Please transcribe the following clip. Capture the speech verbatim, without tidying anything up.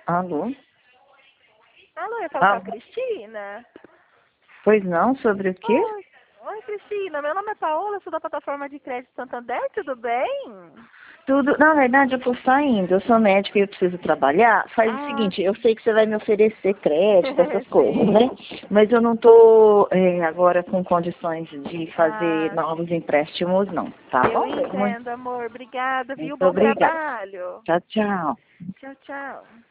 Alô? Alô, eu falo Ah, com a Cristina. pois não, sobre o quê? Oi, oi, Cristina. Meu nome é Paola, sou da plataforma de crédito Santander, tudo bem? Tudo, na verdade eu tô saindo, eu sou médica e eu preciso trabalhar. Faz o Ah, seguinte, eu sei que você vai me oferecer crédito, essas coisas, sim. né? Mas eu não tô é, agora com condições de fazer Ah, novos empréstimos, não, tá eu bom? Muito, entendo, amor. Obrigada, viu? muito Bom obrigada. trabalho. Tchau, tchau. Tchau, tchau.